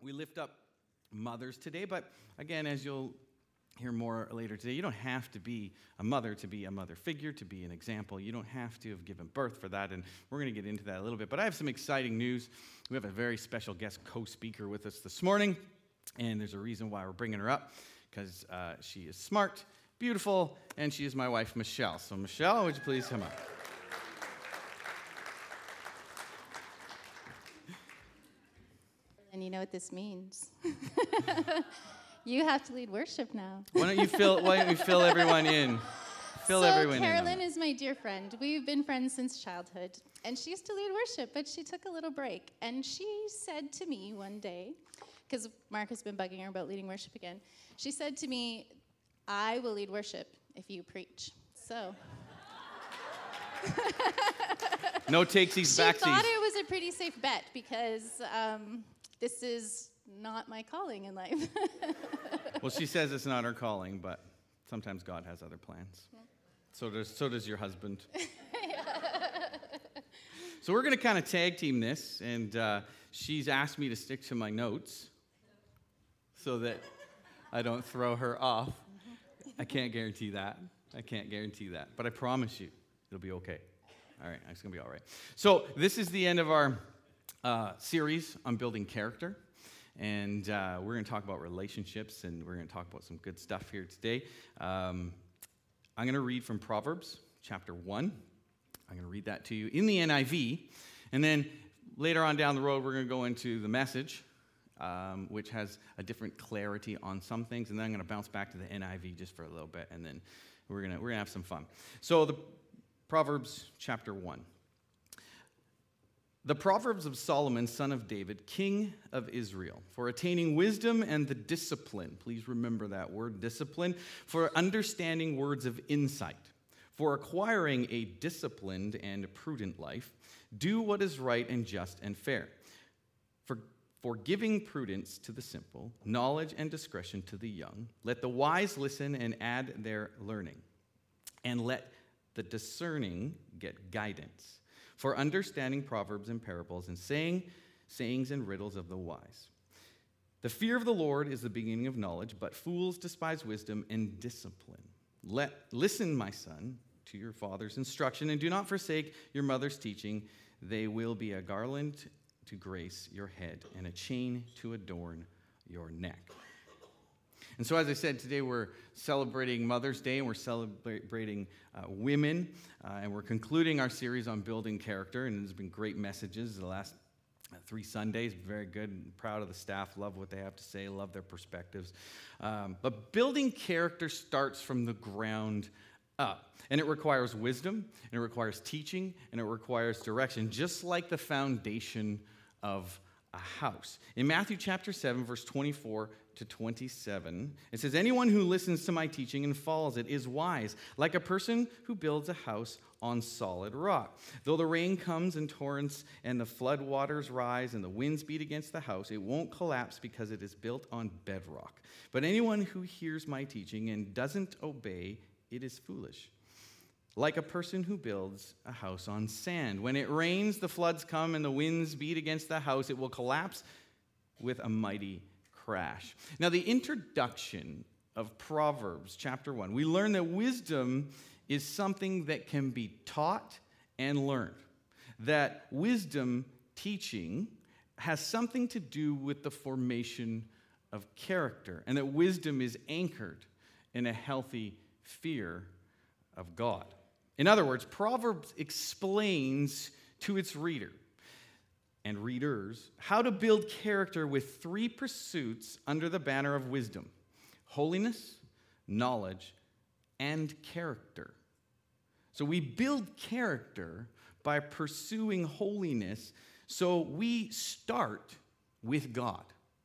We lift up mothers today, but again, as you'll hear more later today, you don't have to be a mother to be a mother figure, to be an example. You don't have to have given birth for that, and we're going to get into that a little bit. But I have some exciting news. We have a very special guest co-speaker with us this morning, and there's a reason why we're bringing her up, because she is smart, beautiful, and she is my wife, Michelle. So, Michelle, would you please come up? And you know what this means. You have to lead worship now. Why don't you fill everyone in? Everyone Carolyn is my dear friend. We've been friends since childhood. And she used to lead worship, but she took a little break. And she said to me one day, because Mark has been bugging her about leading worship again, she said to me, I will lead worship if you preach. So... No takesies, backsies. She thought it was a pretty safe bet because this is not my calling in life. Well, she says it's not her calling, but sometimes God has other plans. Yeah. So does your husband. So we're going to kind of tag team this, and she's asked me to stick to my notes so that I don't throw her off. I can't guarantee that. But I promise you, it'll be okay. All right, it's going to be all right. So this is the end of our series on building character. And we're going to talk about relationships, and we're going to talk about some good stuff here today. I'm going to read from Proverbs chapter 1. I'm going to read that to you in the NIV. And then later on down the road, we're going to go into the Message, which has a different clarity on some things. And then I'm going to bounce back to the NIV just for a little bit, and then we're going to have some fun. So the Proverbs chapter 1. The Proverbs of Solomon, son of David, king of Israel, for attaining wisdom and the discipline. Please remember that word, discipline. For understanding words of insight. For acquiring a disciplined and prudent life. Do what is right and just and fair. For giving prudence to the simple, knowledge and discretion to the young. Let the wise listen and add their learning. And let the discerning get guidance. For understanding proverbs and parables and sayings and riddles of the wise. The fear of the Lord is the beginning of knowledge, but fools despise wisdom and discipline. Listen, my son, to your father's instruction, and do not forsake your mother's teaching. They will be a garland to grace your head and a chain to adorn your neck. And so, as I said, today we're celebrating Mother's Day, and we're celebrating women, and we're concluding our series on building character, and there's been great messages the last 3 Sundays, very good, and proud of the staff, love what they have to say, love their perspectives. But building character starts from the ground up, and it requires wisdom, and it requires teaching, and it requires direction, just like the foundation of a house. In Matthew chapter 7, verse 24 to 27, it says, anyone who listens to my teaching and follows it is wise, like a person who builds a house on solid rock. Though the rain comes in torrents and the flood waters rise and the winds beat against the house, it won't collapse because it is built on bedrock. But anyone who hears my teaching and doesn't obey, it is foolish. Like a person who builds a house on sand. When it rains, the floods come, and the winds beat against the house. It will collapse with a mighty crash. Now, the introduction of Proverbs chapter 1, we learn that wisdom is something that can be taught and learned. That wisdom teaching has something to do with the formation of character, and that wisdom is anchored in a healthy fear of God. In other words, Proverbs explains to its reader and readers how to build character with 3 pursuits under the banner of wisdom: holiness, knowledge, and character. So we build character by pursuing holiness, so we start with God.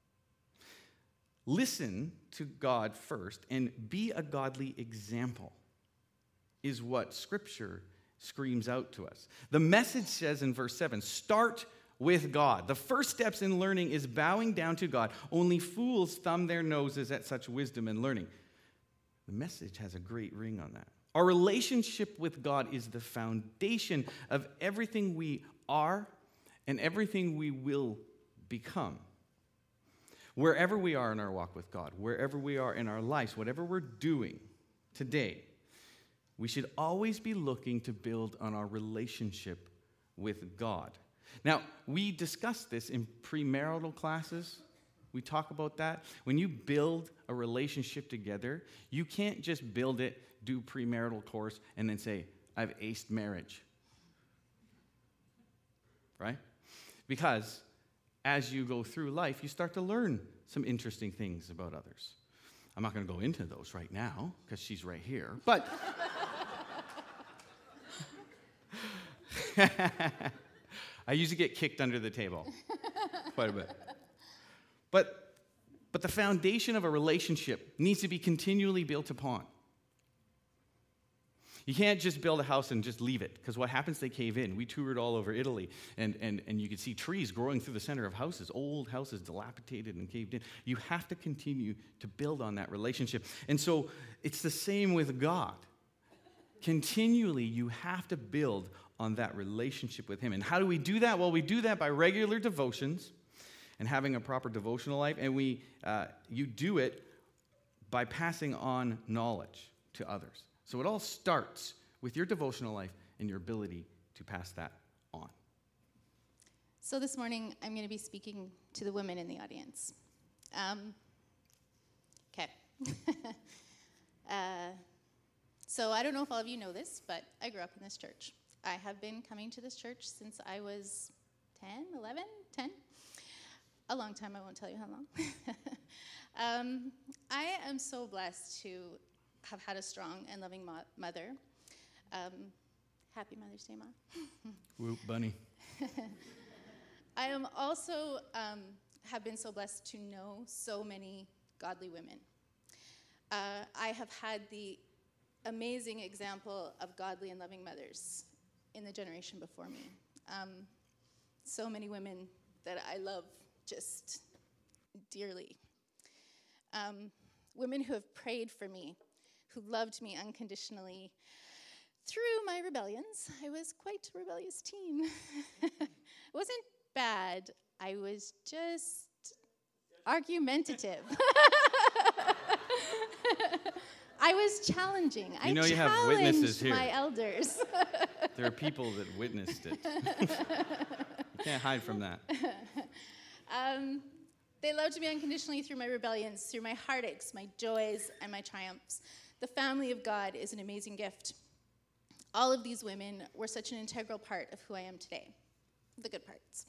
Listen to God first and be a godly example, is what Scripture screams out to us. The Message says in verse 7, start with God. The first steps in learning is bowing down to God. Only fools thumb their noses at such wisdom and learning. The Message has a great ring on that. Our relationship with God is the foundation of everything we are and everything we will become. wherever we are in our walk with God, wherever we are in our lives, whatever we're doing today, we should always be looking to build on our relationship with God. Now, we discuss this in premarital classes. We talk about that. When you build a relationship together, you can't just build it, do premarital course, and then say, I've aced marriage. Right? Because as you go through life, you start to learn some interesting things about others. I'm not going to go into those right now because she's right here. But I usually get kicked under the table quite a bit. But the foundation of a relationship needs to be continually built upon. You can't just build a house and just leave it, because what happens, they cave in. We toured all over Italy, and you could see trees growing through the center of houses, old houses dilapidated and caved in. You have to continue to build on that relationship. And so it's the same with God. Continually, you have to build on that relationship with Him. And how do we do that? Well, we do that by regular devotions and having a proper devotional life. And you do it by passing on knowledge to others. So it all starts with your devotional life and your ability to pass that on. So this morning, I'm going to be speaking to the women in the audience. Okay. So I don't know if all of you know this, but I grew up in this church. I have been coming to this church since I was 10. A long time, I won't tell you how long. I am so blessed to have had a strong and loving mother. Happy Mother's Day, Mom. Whoop, bunny. I am also have been so blessed to know so many godly women. I have had the amazing example of godly and loving mothers in the generation before me. So many women that I love just dearly. Women who have prayed for me, who loved me unconditionally through my rebellions. I was quite a rebellious teen. It wasn't bad. I was just argumentative. I was challenging. You know, I you have witnesses here. My elders. There are people that witnessed it. You can't hide from that. They loved me unconditionally through my rebellions, through my heartaches, my joys, and my triumphs. The family of God is an amazing gift. All of these women were such an integral part of who I am today, the good parts.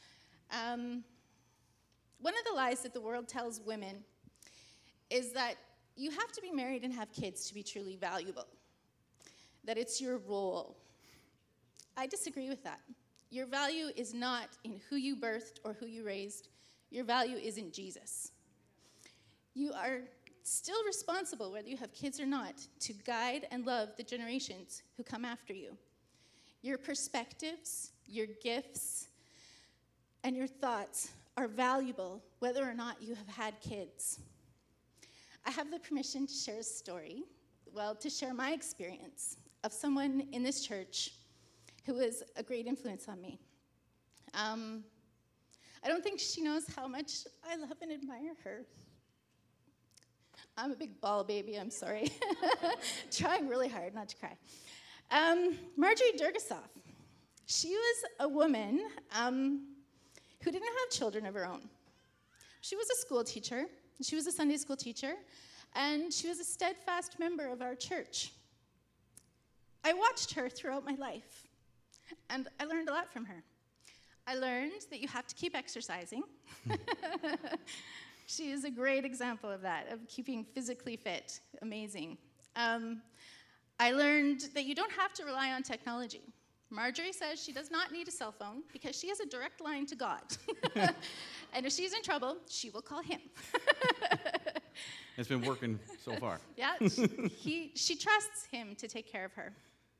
One of the lies that the world tells women is that you have to be married and have kids to be truly valuable, that it's your role. I disagree with that. Your value is not in who you birthed or who you raised. Your value is in Jesus. You are still responsible, whether you have kids or not, to guide and love the generations who come after you. Your perspectives, your gifts, and your thoughts are valuable, whether or not you have had kids. I have the permission to share a story, to share my experience of someone in this church who was a great influence on me. I don't think she knows how much I love and admire her. I'm a big ball baby, I'm sorry. Trying really hard not to cry. Marjorie Durgasoff. She was a woman who didn't have children of her own. She was a school teacher. She was a Sunday school teacher, and she was a steadfast member of our church. I watched her throughout my life, and I learned a lot from her. I learned that you have to keep exercising. She is a great example of that, of keeping physically fit. Amazing. I learned that you don't have to rely on technology. Marjorie says she does not need a cell phone because she has a direct line to God. And if she's in trouble, she will call him. It's been working so far. Yeah, she trusts him to take care of her.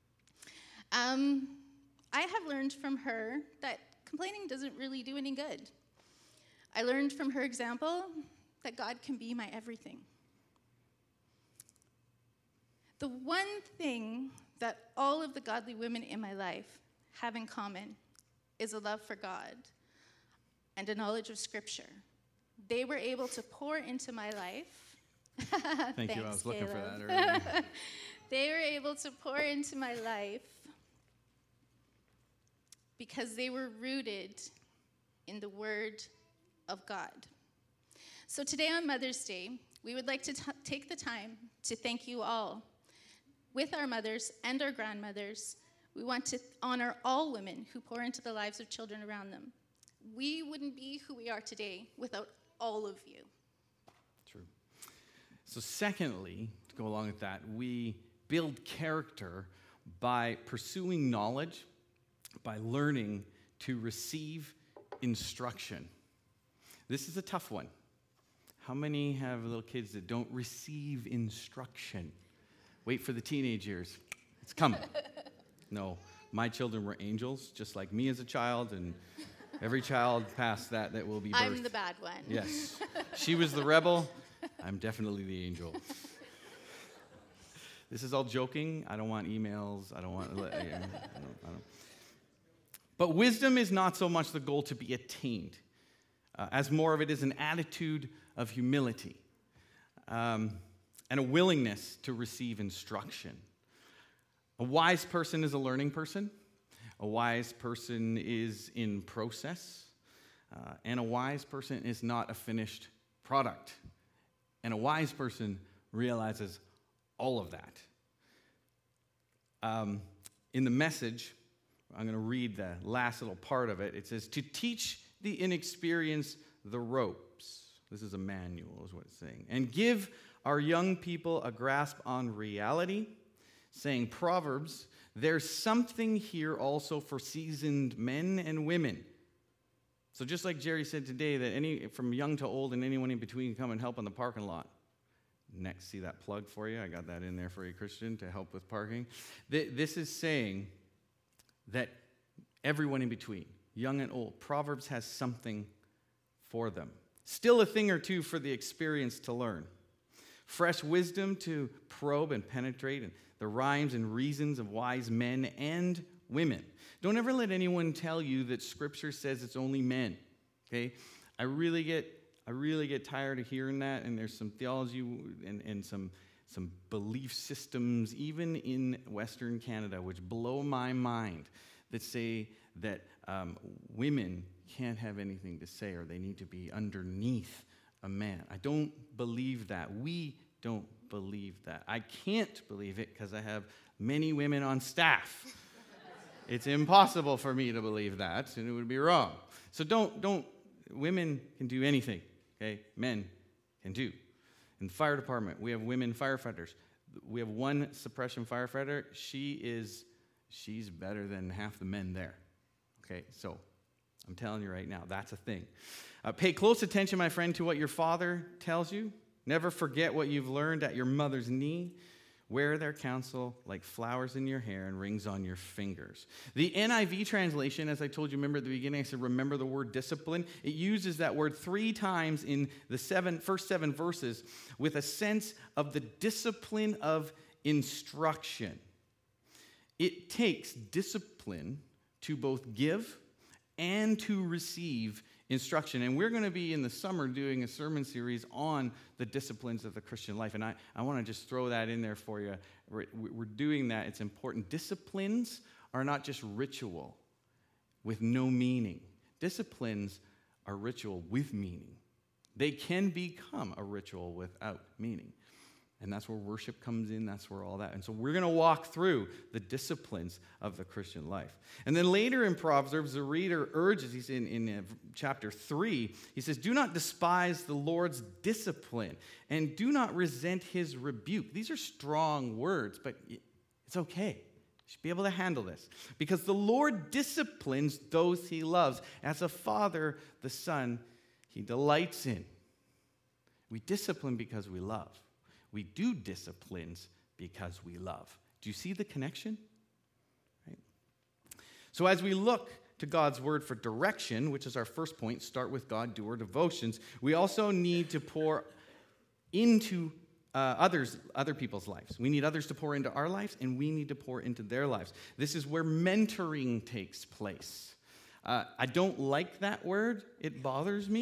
I have learned from her that complaining doesn't really do any good. I learned from her example that God can be my everything. The one thing that all of the godly women in my life have in common is a love for God and a knowledge of Scripture, they were able to pour into my life. Thank you. I was looking for Caleb. that earlier. They were able to pour into my life because they were rooted in the Word of God. So today on Mother's Day, we would like to take the time to thank you all. With our mothers and our grandmothers, we want to honor all women who pour into the lives of children around them. We wouldn't be who we are today without all of you. True. So secondly, to go along with that, we build character by pursuing knowledge, by learning to receive instruction. This is a tough one. How many have little kids that don't receive instruction? Wait for the teenage years. It's coming. No, my children were angels, just like me as a child, and every child past that will be birthed. I'm the bad one. Yes. She was the rebel. I'm definitely the angel. This is all joking. I don't want emails. I don't want... I don't. But wisdom is not so much the goal to be attained, as more of it is an attitude of humility and a willingness to receive instruction. A wise person is a learning person. A wise person is in process. And a wise person is not a finished product. And a wise person realizes all of that. In the Message, I'm going to read the last little part of it. It says, to teach the inexperienced the ropes. This is a manual, is what it's saying. And give our young people a grasp on reality, saying, Proverbs, there's something here also for seasoned men and women. So just like Jerry said today, that from young to old and anyone in between can come and help in the parking lot. Next, see that plug for you? I got that in there for you, Christian, to help with parking. This is saying that everyone in between, young and old, Proverbs has something for them. Still a thing or two for the experienced to learn. Fresh wisdom to probe and penetrate, and the rhymes and reasons of wise men and women. Don't ever let anyone tell you that Scripture says it's only men, okay? I really get tired of hearing that, and there's some theology and some belief systems, even in Western Canada, which blow my mind, that say that women can't have anything to say or they need to be underneath a man. I don't believe that. We don't believe that. I can't believe it because I have many women on staff. It's impossible for me to believe that, and it would be wrong. So don't, women can do anything. Okay, men can do. In the fire department, we have women firefighters. We have one suppression firefighter. She's better than half the men there. Okay, so I'm telling you right now, that's a thing. Pay close attention, my friend, to what your father tells you. Never forget what you've learned at your mother's knee. Wear their counsel like flowers in your hair and rings on your fingers. The NIV translation, as I told you, remember at the beginning, I said, remember the word discipline. It uses that word 3 times in the first 7 verses with a sense of the discipline of instruction. It takes discipline to both give and to receive instruction. And we're going to be in the summer doing a sermon series on the disciplines of the Christian life. And I want to just throw that in there for you. We're doing that. It's important. Disciplines are not just ritual with no meaning. Disciplines are ritual with meaning. They can become a ritual without meaning. And that's where worship comes in. That's where all that. And so we're going to walk through the disciplines of the Christian life. And then later in Proverbs, the reader urges, he's in chapter 3, he says, do not despise the Lord's discipline and do not resent his rebuke. These are strong words, but it's okay. You should be able to handle this. Because the Lord disciplines those he loves. As a father, the son he delights in. We discipline because we love. We do disciplines because we love. Do you see the connection? Right? So as we look to God's word for direction, which is our first point, start with God, do our devotions, we also need to pour into other people's lives. We need others to pour into our lives, and we need to pour into their lives. This is where mentoring takes place. I don't like that word. It bothers me.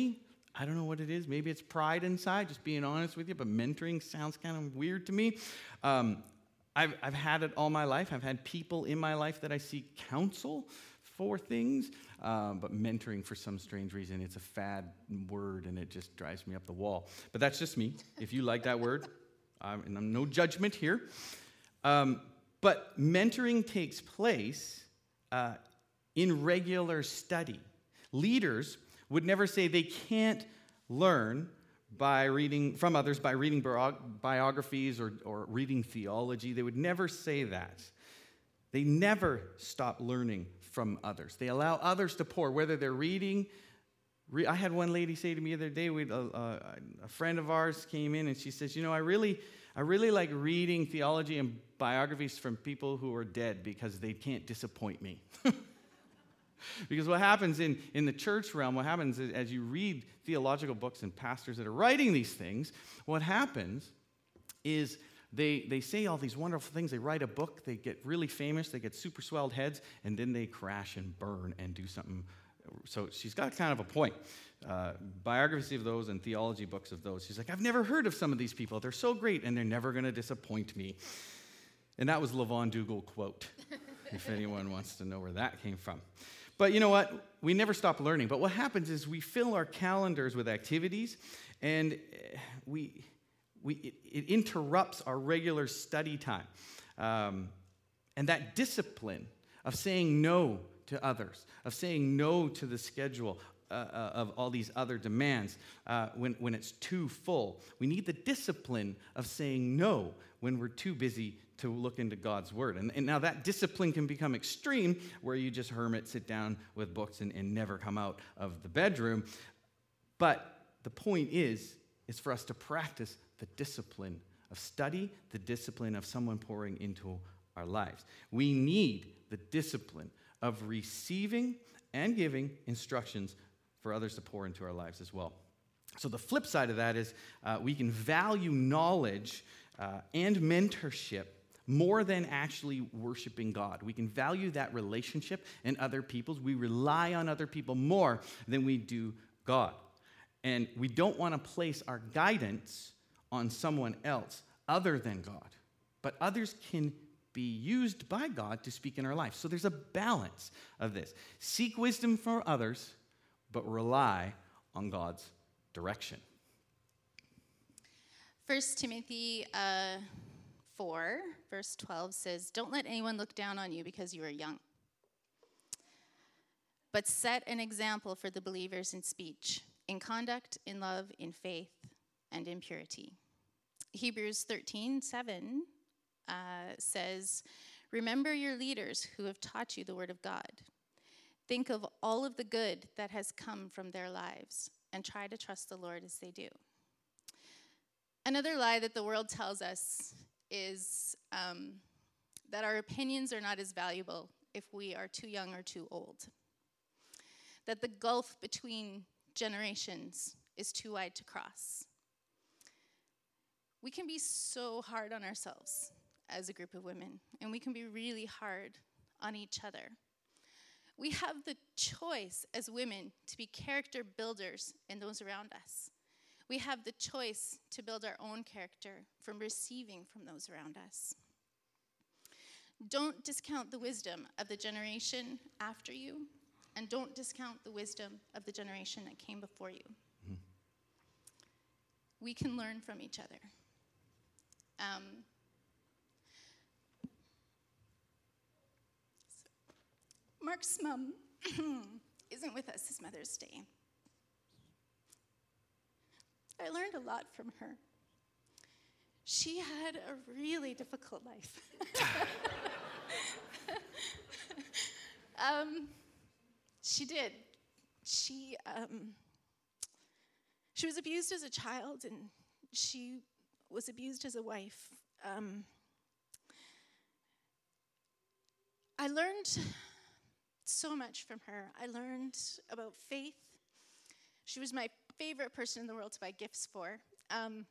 I don't know what it is. Maybe it's pride inside, just being honest with you, but mentoring sounds kind of weird to me. I've had it all my life. I've had people in my life that I seek counsel for things, but mentoring, for some strange reason, it's a fad word, and it just drives me up the wall. But that's just me. If you like that word, and I'm no judgment here. But mentoring takes place in regular study. Leaders would never say they can't learn by reading from others, by reading biographies or reading theology. They would never say that. They never stop learning from others. They allow others to pour, whether they're reading. I had one lady say to me the other day, a friend of ours came in and she says, I really like reading theology and biographies from people who are dead because they can't disappoint me. Because what happens in the church realm, what happens is, as you read theological books and pastors that are writing these things, what happens is they say all these wonderful things. They write a book, they get really famous, they get super swelled heads, and then they crash and burn and do something. So she's got kind of a point. Biography of those and theology books of those. She's like, I've never heard of some of these people. They're so great, and they're never going to disappoint me. And that was Levon Dougal quote, if anyone wants to know where that came from. But you know what? We never stop learning. But what happens is we fill our calendars with activities, and it interrupts our regular study time. And that discipline of saying no to others, of saying no to the schedule of all these other demands when it's too full. We need the discipline of saying no when we're too busy to look into God's word. And now that discipline can become extreme, where you just hermit, sit down with books and never come out of the bedroom. But the point is for us to practice the discipline of study, the discipline of someone pouring into our lives. We need the discipline of receiving and giving instructions for others to pour into our lives as well. So the flip side of that is we can value knowledge and mentorship more than actually worshiping God. We can value that relationship and other people's. We rely on other people more than we do God. And we don't want to place our guidance on someone else other than God. But others can be used by God to speak in our life. So there's a balance of this. Seek wisdom from others, but rely on God's direction. 1 Timothy 4, verse 12 says, "Don't let anyone look down on you because you are young, but set an example for the believers in speech, in conduct, in love, in faith, and in purity." Hebrews 13:7 says, "Remember your leaders who have taught you the word of God. Think of all of the good that has come from their lives and try to trust the Lord as they do." Another lie that the world tells us is that our opinions are not as valuable if we are too young or too old. That the gulf between generations is too wide to cross. We can be so hard on ourselves as a group of women, and we can be really hard on each other. We have the choice as women to be character builders in those around us. We have the choice to build our own character from receiving from those around us. Don't discount the wisdom of the generation after you, and don't discount the wisdom of the generation that came before you. Mm-hmm. We can learn from each other. Mark's mom isn't with us this Mother's Day. I learned a lot from her. She had a really difficult life. She did. She was abused as a child, and she was abused as a wife. I learned so much from her. I learned about faith. She was my favorite person in the world to buy gifts for.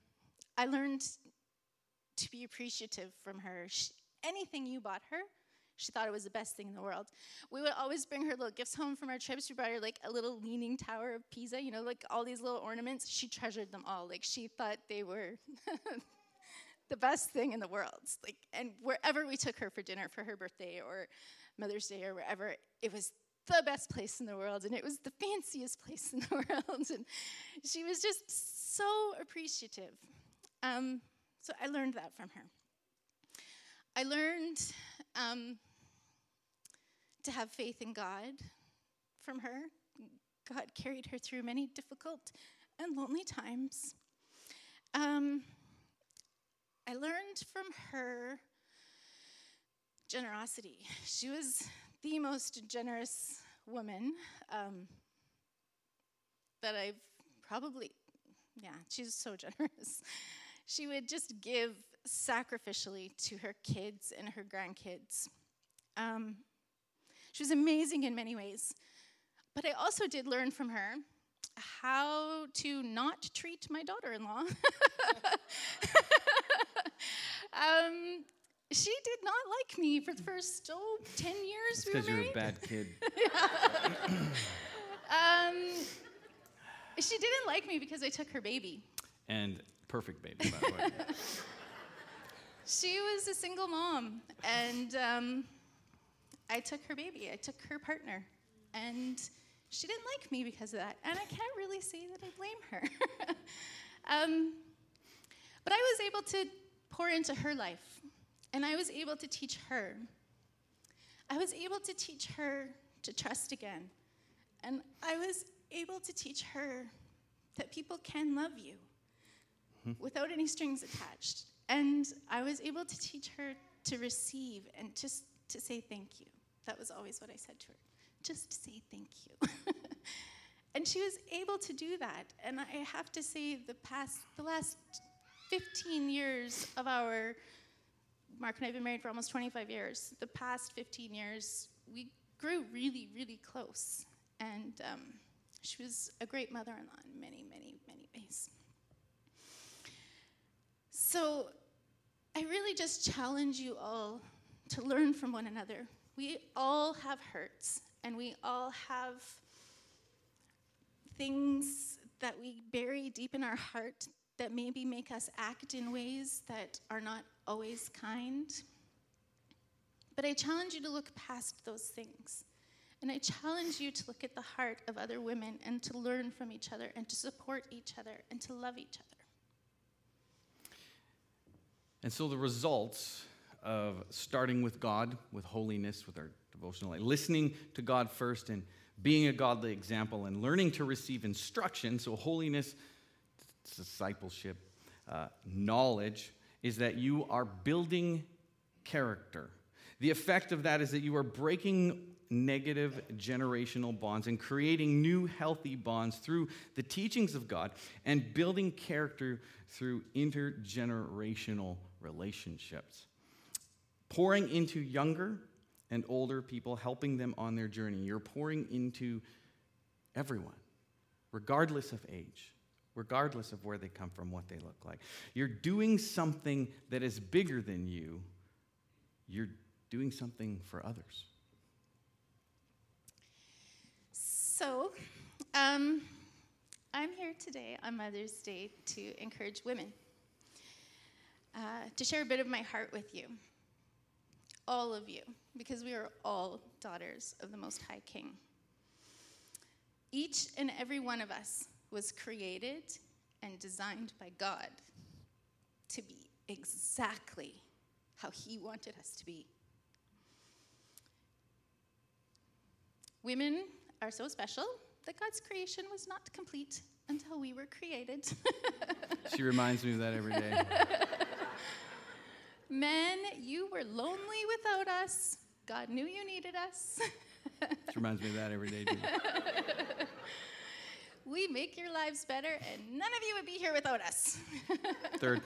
I learned to be appreciative from her. Anything you bought her, She thought it was the best thing in the world. We would always bring her little gifts home from our trips. We brought her like a little leaning tower of Pisa, like all these little ornaments. She treasured them all. Like she thought they were the best thing in the world. Like, and wherever we took her for dinner for her birthday or Mother's Day or wherever, it was the best place in the world, and it was the fanciest place in the world. And she was just so appreciative. So I learned that from her. I learned to have faith in God from her. God carried her through many difficult and lonely times. I learned from her generosity. She was the most generous woman that I've probably, she's so generous. She would just give sacrificially to her kids and her grandkids. She was amazing in many ways. But I also did learn from her how to not treat my daughter-in-law. She did not like me for the first 10 years we were married. Because you're a bad kid. She didn't like me because I took her baby. And perfect baby, by the way. She was a single mom, and I took her baby. I took her partner, and she didn't like me because of that. And I can't really say that I blame her. But I was able to pour into her life, and I was able to teach her. I was able to teach her to trust again, and I was able to teach her that people can love you without any strings attached. And I was able to teach her to receive and just to say thank you. That was always what I said to her. Just say thank you. And she was able to do that. And I have to say the last 15 years of Mark and I have been married for almost 25 years. The past 15 years, we grew really, really close. And she was a great mother-in-law in many, many, many ways. So I really just challenge you all to learn from one another. We all have hurts, and we all have things that we bury deep in our heart that maybe make us act in ways that are not always kind. But I challenge you to look past those things. And I challenge you to look at the heart of other women and to learn from each other and to support each other and to love each other. And so the results of starting with God, with holiness, with our devotional life, listening to God first and being a godly example and learning to receive instruction, so holiness, discipleship, knowledge, is that you are building character. The effect of that is that you are breaking negative generational bonds and creating new healthy bonds through the teachings of God and building character through intergenerational relationships. Pouring into younger and older people, helping them on their journey. You're pouring into everyone, regardless of age, regardless of where they come from, what they look like. You're doing something that is bigger than you. You're doing something for others. So, I'm here today on Mother's Day to encourage women, to share a bit of my heart with you, all of you, because we are all daughters of the Most High King. Each and every one of us was created and designed by God to be exactly how He wanted us to be. Women are so special that God's creation was not complete until we were created. She reminds me of that every day. Men, you were lonely without us. God knew you needed us. She reminds me of that every day, too. We make your lives better, and none of you would be here without us. Third.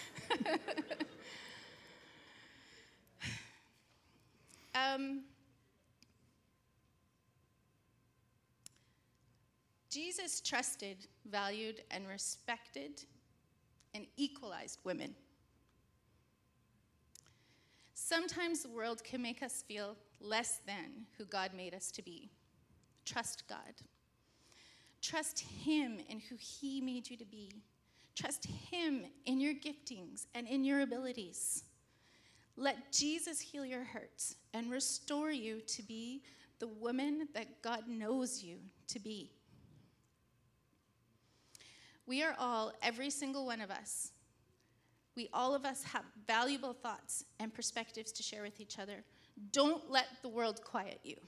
Jesus trusted, valued, and respected and equalized women. Sometimes the world can make us feel less than who God made us to be. Trust God. Trust Him in who He made you to be. Trust Him in your giftings and in your abilities. Let Jesus heal your hurts and restore you to be the woman that God knows you to be. We are all, every single one of us, all of us have valuable thoughts and perspectives to share with each other. Don't let the world quiet you.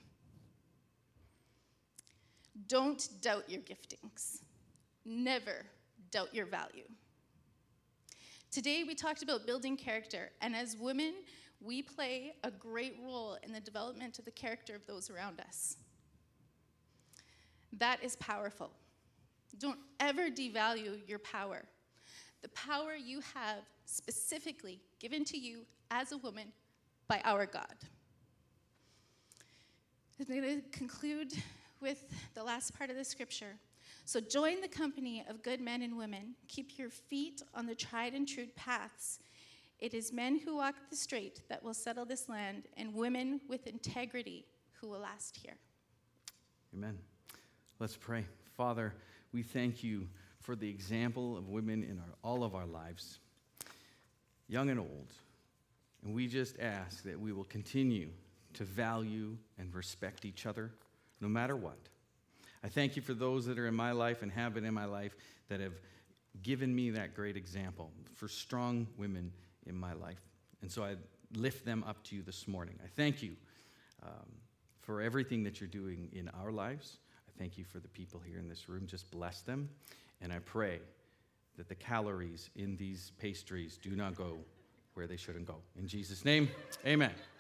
Don't doubt your giftings. Never doubt your value. Today we talked about building character, and as women, we play a great role in the development of the character of those around us. That is powerful. Don't ever devalue your power. The power you have specifically given to you as a woman by our God. I'm going to conclude with the last part of the scripture. So join the company of good men and women. Keep your feet on the tried and true paths. It is men who walk the straight that will settle this land, and women with integrity who will last here. Amen. Let's pray. Father, we thank you for the example of women in all of our lives, young and old. And we just ask that we will continue to value and respect each other no matter what. I thank you for those that are in my life and have been in my life that have given me that great example, for strong women in my life. And so I lift them up to you this morning. I thank you for everything that you're doing in our lives. I thank you for the people here in this room. Just bless them. And I pray that the calories in these pastries do not go where they shouldn't go. In Jesus' name, amen.